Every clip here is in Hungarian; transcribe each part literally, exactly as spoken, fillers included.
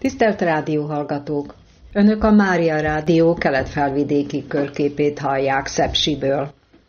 Tisztelt rádióhallgatók! Önök a Mária Rádió kelet-felvidéki körképét hallják Szepsiből.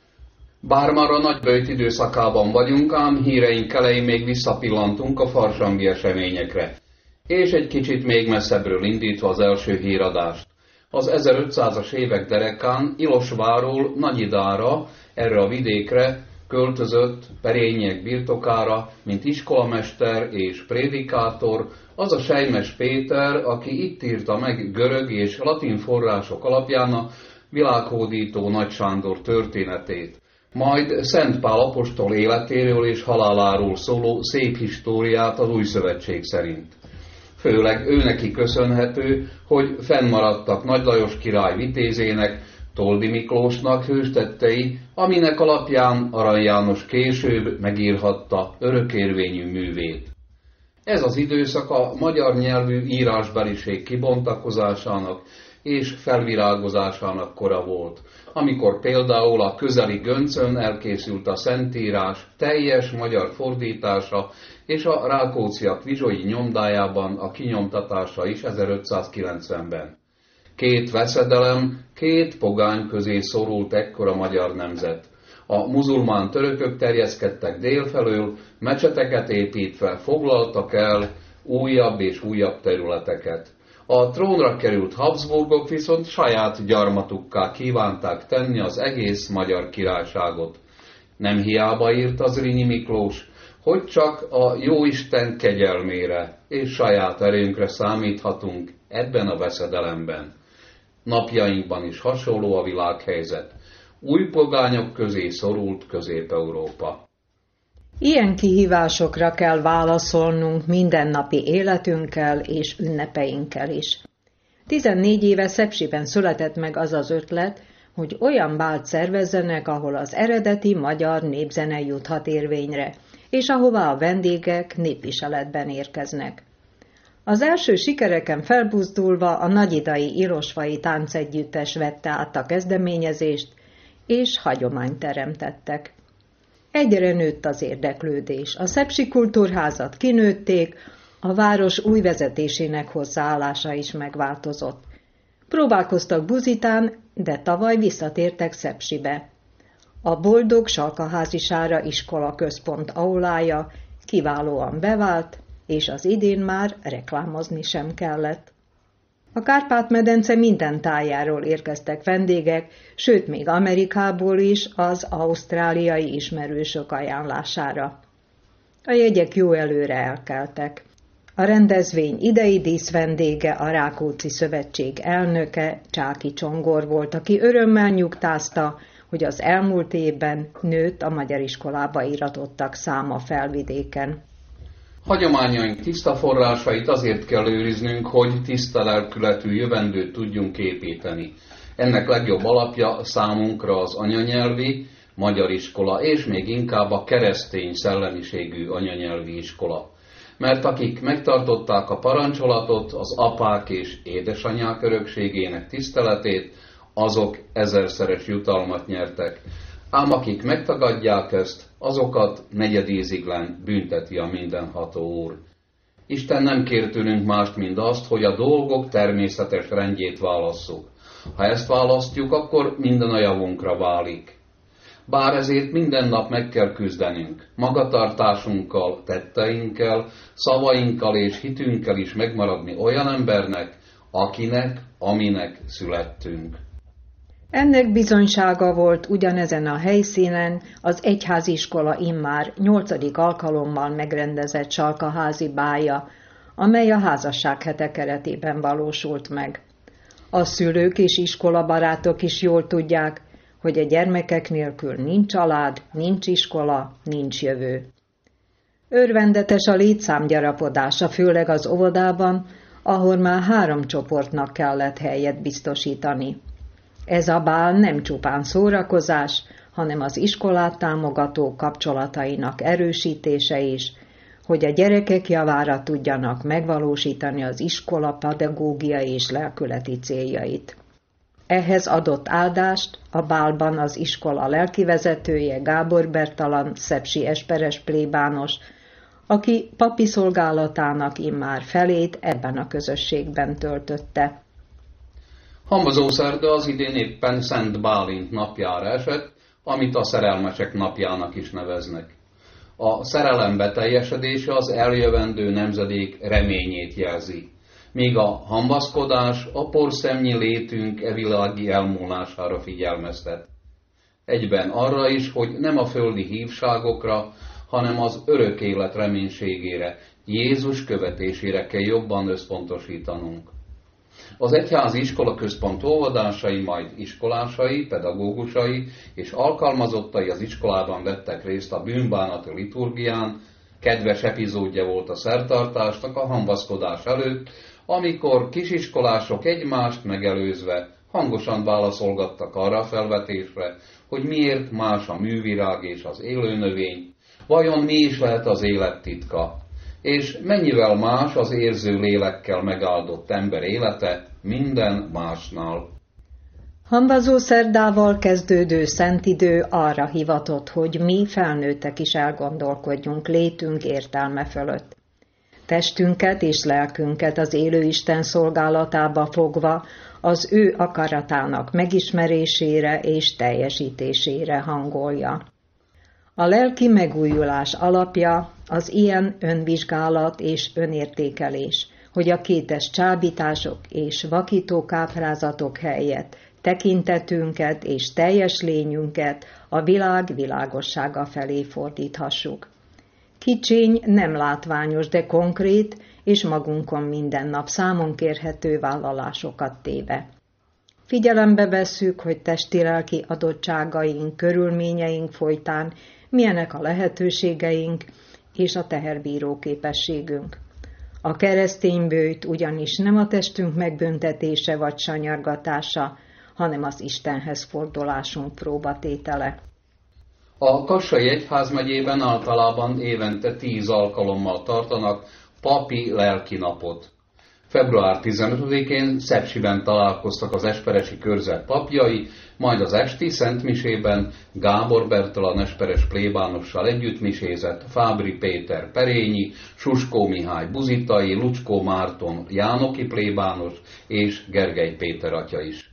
Bár már a nagyböjt időszakában vagyunk, ám híreink elején még visszapillantunk a farsangi eseményekre. És egy kicsit még messzebbről indítva az első híradást. Az ezerötszázas évek derekán Ilosváról Nagyidára, erre a vidékre költözött Perények birtokára, mint iskolamester és prédikátor, az a Selymes Péter, aki itt írta meg görög és latin források alapján a világhódító Nagy Sándor történetét. Majd Szent Pál apostol életéről és haláláról szóló szép históriát az Új Szövetség szerint. Főleg őneki köszönhető, hogy fennmaradtak Nagy Lajos király vitézének, Toldi Miklósnak hőstettei, aminek alapján Arany János később megírhatta örökérvényű művét. Ez az időszak a magyar nyelvű írásbeliség kibontakozásának és felvirágozásának kora volt, amikor például a közeli Göncön elkészült a Szentírás teljes magyar fordítása, és a Rákócziak vizsoi nyomdájában a kinyomtatása is ezerötszázkilencvenben. Két veszedelem, két pogány közé szorult ekkor a magyar nemzet. A muzulmán törökök terjeszkedtek délfelől, mecseteket építve foglaltak el újabb és újabb területeket. A trónra került Habsburgok viszont saját gyarmatukká kívánták tenni az egész magyar királyságot. Nem hiába írt Zrínyi Miklós, hogy csak a Jóisten kegyelmére és saját erőnkre számíthatunk ebben a veszedelemben. Napjainkban is hasonló a világhelyzet. Új pogányok közé szorult Közép-Európa. Ilyen kihívásokra kell válaszolnunk mindennapi életünkkel és ünnepeinkkel is. tizennégy éve Szepsiben született meg az az ötlet, hogy olyan bált szervezzenek, ahol az eredeti magyar népzene juthat érvényre, és ahová a vendégek népviseletben érkeznek. Az első sikereken felbuzdulva a nagyidai Ilosvai táncegyüttes vette át a kezdeményezést, és hagyományt teremtettek. Egyre nőtt az érdeklődés. A Szepsi Kultúrházat kinőtték, a város új vezetésének hozzáállása is megváltozott. Próbálkoztak Buzitán, de tavaly visszatértek Szepsibe. A Boldog Salkaházisára iskola központ aulája kiválóan bevált, és az idén már reklámozni sem kellett. A Kárpát-medence minden tájáról érkeztek vendégek, sőt még Amerikából is az ausztráliai ismerősök ajánlására. A jegyek jó előre elkeltek. A rendezvény idei díszvendége a Rákóczi Szövetség elnöke, Csáky Csongor volt, aki örömmel nyugtázta, hogy az elmúlt évben nőtt a magyar iskolába iratottak száma Felvidéken. Hagyományaink tiszta forrásait azért kell őriznünk, hogy tiszta lelkületű jövendőt tudjunk építeni. Ennek legjobb alapja számunkra az anyanyelvi, magyar iskola, és még inkább a keresztény szellemiségű anyanyelvi iskola. Mert akik megtartották a parancsolatot, az apák és édesanyák örökségének tiszteletét, azok ezerszeres jutalmat nyertek. Ám akik megtagadják ezt, azokat negyedíziglen bünteti a mindenható Úr. Isten nem kér tőlünk mást, mint azt, hogy a dolgok természetes rendjét válasszuk. Ha ezt választjuk, akkor minden a javunkra válik. Bár ezért minden nap meg kell küzdenünk, magatartásunkkal, tetteinkkel, szavainkkal és hitünkkel is megmaradni olyan embernek, akinek, aminek születtünk. Ennek bizonysága volt ugyanezen a helyszínen az egyháziskola immár nyolcadik alkalommal megrendezett Salkaházi bálja, amely a házassághete keretében valósult meg. A szülők és iskolabarátok is jól tudják, hogy a gyermekek nélkül nincs család, nincs iskola, nincs jövő. Örvendetes a létszám gyarapodása, főleg az óvodában, ahol már három csoportnak kellett helyet biztosítani. Ez a bál nem csupán szórakozás, hanem az iskolát támogató kapcsolatainak erősítése is, hogy a gyerekek javára tudjanak megvalósítani az iskola pedagógiai és lelkületi céljait. Ehhez adott áldást a bálban az iskola lelkivezetője Gábor Bertalan, szepsi esperes plébános, aki papi szolgálatának immár felét ebben a közösségben töltötte. Hambazószerda az idén éppen Szent Bálint napjára esett, amit a szerelmesek napjának is neveznek. A szerelem beteljesedése az eljövendő nemzedék reményét jelzi, míg a hambaszkodás a porszemnyi létünk e világi elmúlására figyelmeztet. Egyben arra is, hogy nem a földi hívságokra, hanem az örök élet reménységére, Jézus követésére kell jobban összpontosítanunk. Az egyházi iskola központ óvodásai, majd iskolásai, pedagógusai és alkalmazottai az iskolában vettek részt a bűnbánati liturgián. Kedves epizódja volt a szertartásnak a hambaszkodás előtt, amikor kisiskolások egymást megelőzve hangosan válaszolgattak arra a felvetésre, hogy miért más a művirág és az élőnövény, vajon mi is lehet az élet titka, és mennyivel más az érző lélekkel megáldott ember élete minden másnál. Hambazó szerdával kezdődő szentidő arra hivatott, hogy mi felnőttek is elgondolkodjunk létünk értelme fölött. Testünket és lelkünket az élő Isten szolgálatába fogva az ő akaratának megismerésére és teljesítésére hangolja. A lelki megújulás alapja az ilyen önvizsgálat és önértékelés, hogy a kétes csábítások és vakító káprázatok helyett tekintetünket és teljes lényünket a világ világossága felé fordíthassuk. Kicsiny, nem látványos, de konkrét és magunkon minden nap számon kérhető vállalásokat téve. Figyelembe vesszük, hogy testi-lelki adottságaink, körülményeink folytán milyenek a lehetőségeink és a teherbíró képességünk. A keresztény bőjt ugyanis nem a testünk megbüntetése vagy sanyargatása, hanem az Istenhez fordulásunk próbatétele. A Kassai Egyházmegyében általában évente tíz alkalommal tartanak papi lelkinapot. február tizenötödikén Szepsiben találkoztak az esperesi körzet papjai, majd az esti szentmisében Gábor Bertalan esperes plébánossal együtt misézett Fábri Péter perényi, Suskó Mihály buzitai, Lucskó Márton jánoki plébános és Gergely Péter atya is.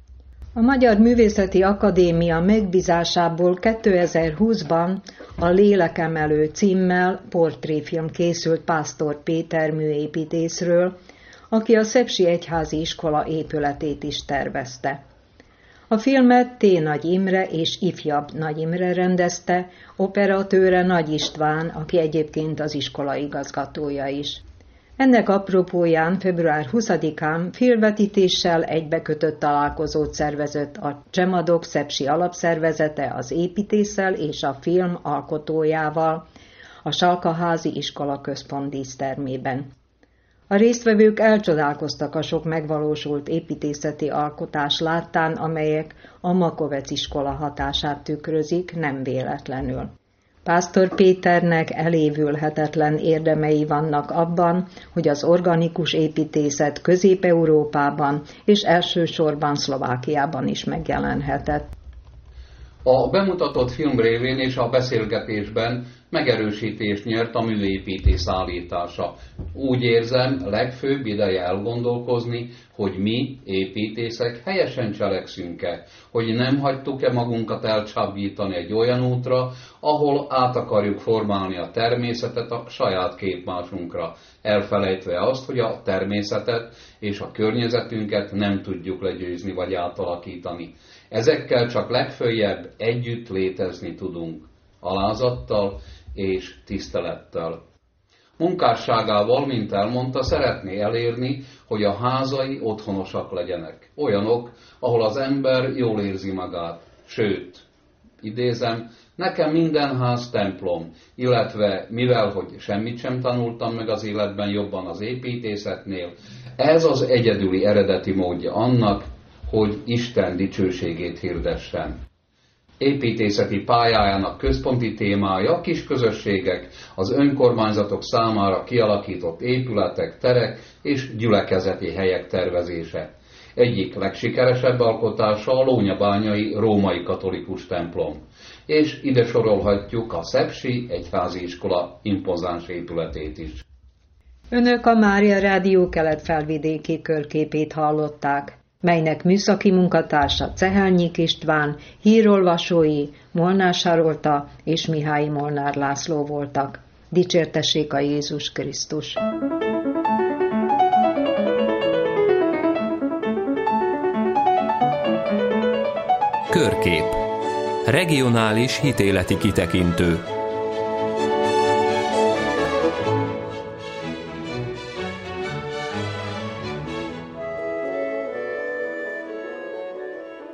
A Magyar Művészeti Akadémia megbízásából kétezer-húszban a Lélekemelő címmel portréfilm készült Pásztor Péter műépítészről, aki a szepsi egyházi iskola épületét is tervezte. A filmet T. Nagy Imre és ifjabb Nagy Imre rendezte, operatőre Nagy István, aki egyébként az iskola igazgatója is. Ennek apropóján február huszadikán filmvetítéssel egybekötött találkozót szervezett a Csemadok szepsi alapszervezete az építéssel és a film alkotójával a Salkaházi Iskola Központ dísztermében. A résztvevők elcsodálkoztak a sok megvalósult építészeti alkotás láttán, amelyek a Makovec iskola hatását tükrözik, nem véletlenül. Pásztor Péternek elévülhetetlen érdemei vannak abban, hogy az organikus építészet Közép-Európában és elsősorban Szlovákiában is megjelenhetett. A bemutatott film révén és a beszélgetésben megerősítést nyert a műépítész állítása. Úgy érzem, legfőbb ideje elgondolkozni, hogy mi, építészek, helyesen cselekszünk-e, hogy nem hagytuk-e magunkat elcsábítani egy olyan útra, ahol át akarjuk formálni a természetet a saját képmásunkra, elfelejtve azt, hogy a természetet és a környezetünket nem tudjuk legyőzni vagy átalakítani. Ezekkel csak legföljebb együtt létezni tudunk, alázattal és tisztelettel. Munkásságával, mint elmondta, szeretné elérni, hogy a házai otthonosak legyenek. Olyanok, ahol az ember jól érzi magát. Sőt, idézem, nekem minden ház templom, illetve mivel, hogy semmit sem tanultam meg az életben jobban az építészetnél, ez az egyedüli eredeti módja annak, hogy Isten dicsőségét hirdessem. Építészeti pályájának központi témája a kisközösségek, az önkormányzatok számára kialakított épületek, terek és gyülekezeti helyek tervezése. Egyik legsikeresebb alkotása a lónyabányai római katolikus templom. és ide sorolhatjuk a Szepsi Egyházi Iskola impozáns épületét is. Önök a Mária Rádió kelet-felvidéki körképét hallották, melynek műszaki munkatársa Cehelnyik István, hírolvasói Molnár Sarolta és Mihály Molnár László voltak. Dicsértessék a Jézus Krisztus! Körkép. Regionális hitéleti kitekintő.